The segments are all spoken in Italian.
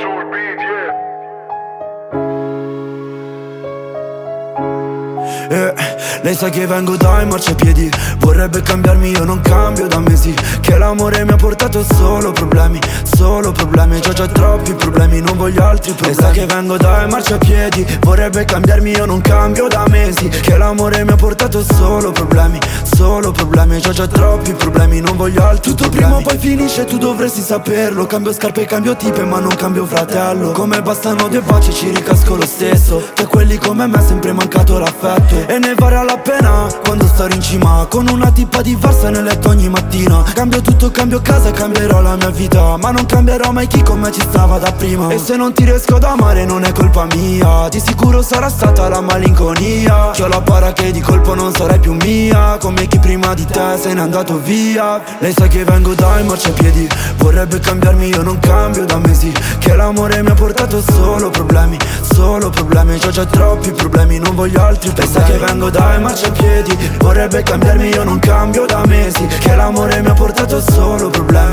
Lei sa che vengo dai marciapiedi, vorrebbe cambiarmi, io non cambio da mesi. Che l'amore mi ha portato solo problemi, c'ho già troppi problemi, non voglio altri problemi. Lei sa che vengo dai marciapiedi, vorrebbe cambiarmi, io non cambio da mesi. Che l'amore mi ha portato solo problemi, c'ho già troppi problemi, non voglio altri problemi. Tutto prima o poi finisce, tu dovresti saperlo. Cambio scarpe, cambio tipe, ma non cambio fratello. Come bastano due baci, ci ricasco lo stesso. Che a quelli come me è sempre mancato l'affetto. E ne varrà la pena quando starò in cima con una tipa diversa nel letto ogni mattina. Cambio tutto, cambio casa, cambierò la mia vita, ma non cambierò mai chi con me ci stava da prima. E se non ti riesco ad amare non è colpa mia, di sicuro sarà stata la malinconia. Che ho la para che di colpo non sarai più mia, come chi prima di te se n'è andato via. Lei sa che vengo dai marciapiedi, vorrebbe cambiarmi, io non cambio da mesi. Che l'amore mi ha portato solo problemi, c'ho già troppi problemi, non voglio altri problemi. Lei sa che vengo dai marciapiedi, vorrebbe cambiarmi, io non cambio da mesi. Che l'amore mi ha portato solo problemi,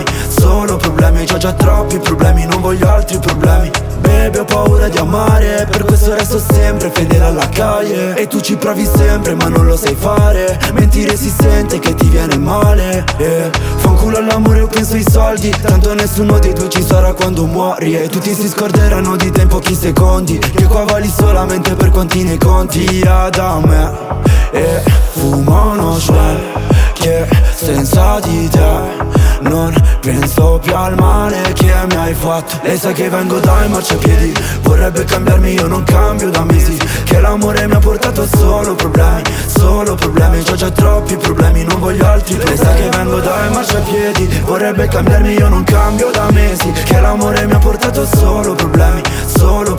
c'ho già troppi problemi, non voglio altri problemi. Baby, ho paura di amare, per questo resto sempre fedele alla calle. E tu ci provi sempre ma non lo sai fare, mentire si sente che ti viene male. Fa un culo all'amore, io penso ai soldi, tanto nessuno dei due ci sarà quando muori. E tutti si scorderanno di te in pochi secondi, che qua vali solamente per quanti ne conti. Da me e fumo uno joint, che senza di te non penso più al male che mi hai fatto. Lei sa che vengo dai marciapiedi, vorrebbe cambiarmi, io non cambio da mesi. Che l'amore mi ha portato solo problemi, c'ho già troppi problemi, non voglio altri problemi. Lei sa che vengo dai marciapiedi, vorrebbe cambiarmi, io non cambio da mesi. Che l'amore mi ha portato solo problemi,